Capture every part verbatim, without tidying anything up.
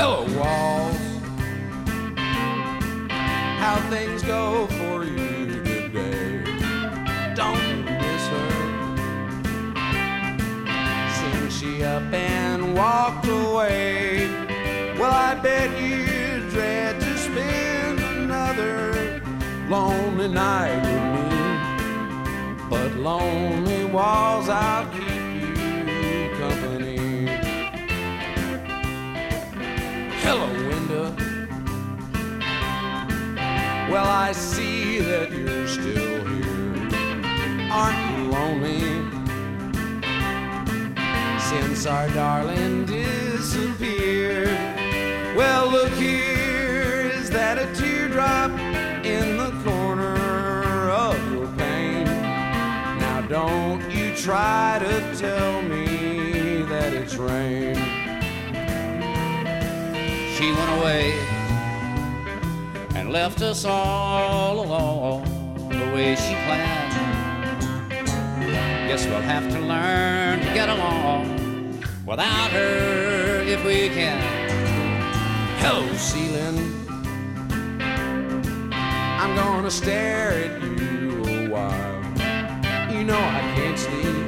Hello, walls. How things go for you today? Don't you miss her? Since she up and walked away, well, I bet you dread to spend another lonely night with me. But lonely walls, I'll keep you company. Hello, window. Well, I see that you're still here. Aren't you lonely? Since our darling disappeared. Well, look here, is that a teardrop in the corner of your pain? Now don't you try to tell me that it's rain. She went away and left us all alone the way she planned. Guess we'll have to learn to get along without her if we can. Hello, ceiling. I'm gonna stare at you a while. You know I can't sleep,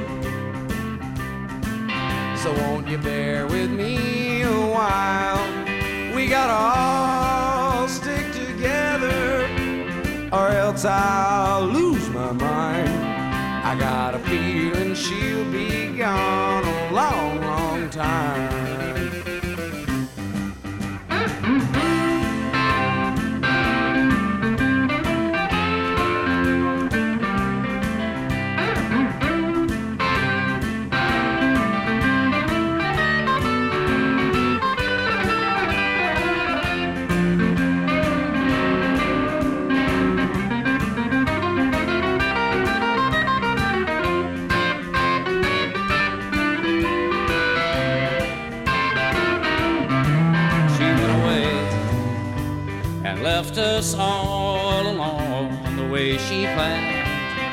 so won't you bear with me a while? We gotta all stick together, or else I'll lose my mind. I got a feeling she'll be gone a long, long time. Left us all alone the way she planned.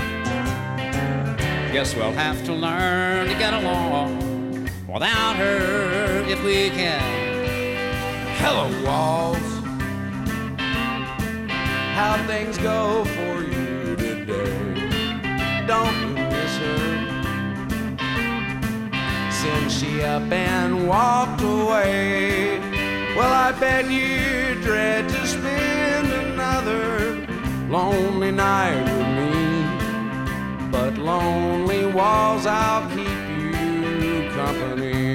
Guess we'll have to learn to get along without her if we can. Hello, walls. How things go for you today? Don't you miss her? Since she up and walked away, well, I bet you dread to spend another lonely night with me. But lonely walls, I'll keep you company.